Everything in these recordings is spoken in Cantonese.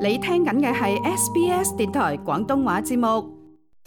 你聽緊嘅係 SBS 電台廣東話節目。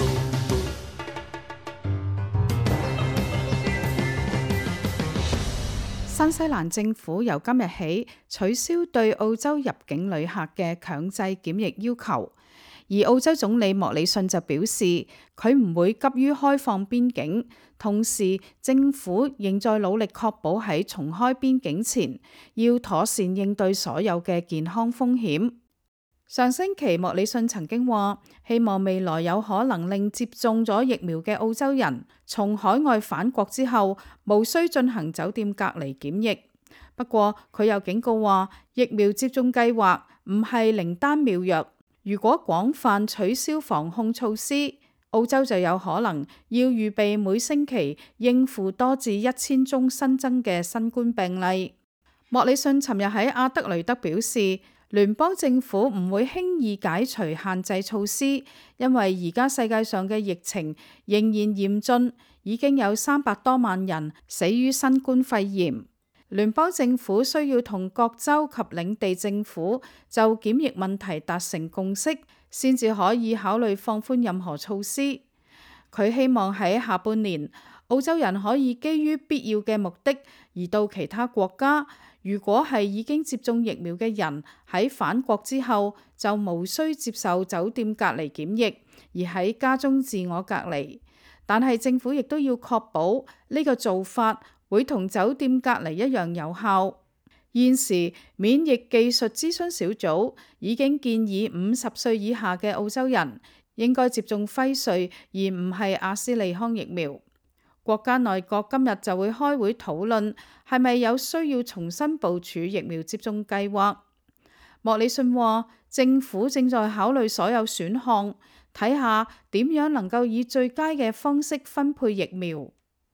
新西蘭政府由今日起取消對澳洲入境旅客嘅強制檢疫要求，而澳洲總理莫里遜就表示，佢唔會急於開放邊境，同時政府仍在努力確保喺重開邊境前，要妥善應對所有嘅健康風險。上星期莫里遜曾經話，希望未來有可能令接種咗疫苗嘅澳洲人從海外返國之後，無需進行酒店隔離檢疫。不過佢又警告話，疫苗接種計劃唔係靈丹妙藥，如果廣泛取消防控措施，澳洲就有可能要預備每星期應付多至1000宗新增嘅新冠病例。莫里遜尋日喺阿德雷德表示，聯邦政府唔會輕易解除限制措施，因為而家世界上嘅疫情仍然嚴峻，已經有300多萬人死於新冠肺炎。聯邦政府需要同各州及領地政府就檢疫問題達成共識，先至可以考慮放寬任何措施。佢希望喺下半年，澳洲人可以基於必要嘅目的而到其他國家。如果係已經接種疫苗嘅人喺返國之後，就無需接受酒店隔離檢疫，而喺家中自我隔離。但係政府亦都要確保呢個做法會同酒店隔離一樣有效。現時免疫技術諮詢小組已經建議50歲以下嘅澳洲人應該接種輝瑞，而唔係阿斯利康疫苗。國家內閣今日就會開會討論係咪有需要重新部署疫苗接種計劃。莫里遜話，政府正在考慮所有選項，睇下點樣能夠以最佳嘅方式分配疫苗。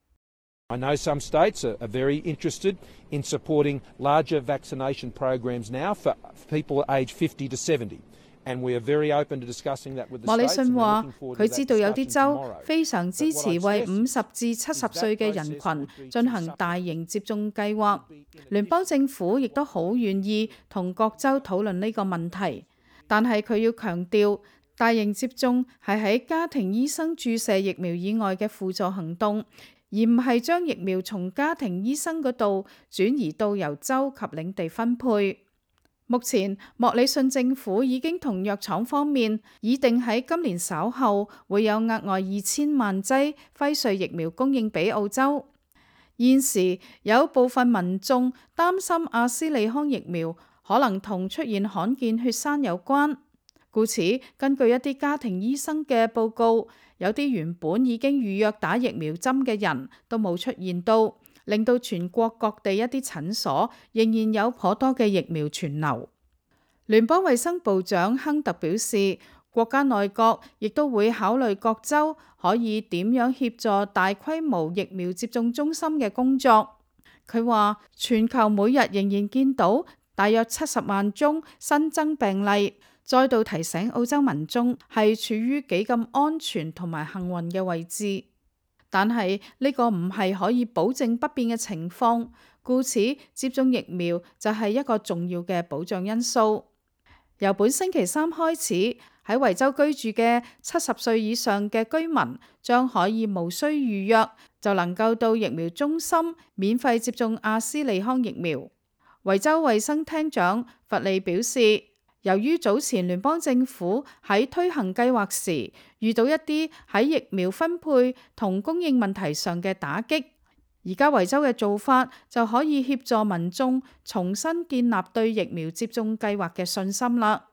I know some states are very interested in supporting larger vaccination programs now for people aged 50 to 70. 莫里遜話，佢知道有啲州非常支持為50至70歲嘅人群進行大型接種計劃。聯邦政府亦都好願意同各州討論呢個問題，但係佢要強調，大型接種係喺家庭醫生注射疫苗以外嘅輔助行動，而唔係將疫苗從家庭醫生嗰度轉移到由州及領地分配。目前，莫里遜政府已經同藥廠方面擬定喺今年稍後會有額外2000萬劑輝瑞疫苗供應俾澳洲。現時有部分民眾擔心阿斯利康疫苗可能同出現罕見血栓有關，故此根據一啲家庭醫生嘅報告，有啲原本已經預約打疫苗針嘅人都冇出現到，令到全國各地一啲診所仍然有頗多嘅疫苗存留。聯邦衛生部長亨特表示，國家內閣亦都會考慮各州可以點樣協助大規模疫苗接種中心嘅工作。佢話，全球每日仍然見到大約70萬宗新增病例，再度提醒澳洲民眾係處於幾咁安全同埋幸運嘅位置。但係呢個唔係可以保證不變嘅情況，故此接種疫苗就係一個重要嘅保障因素。由本星期3開始，喺維州居住嘅70歲以上嘅居民將可以無需預約就能夠到疫苗中心免費接種阿斯利康疫苗。維州衛生廳長弗利表示，由於早前聯邦政府喺推行計劃時遇到一啲喺疫苗分配同供應問題上嘅打擊，而家維州嘅做法就可以協助民眾重新建立對疫苗接種計劃嘅信心啦。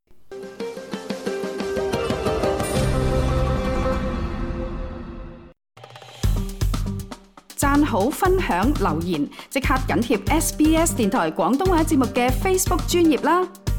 讚好、分享、留言，即刻緊貼SBS 電台廣東話節目嘅 Facebook 專頁啦！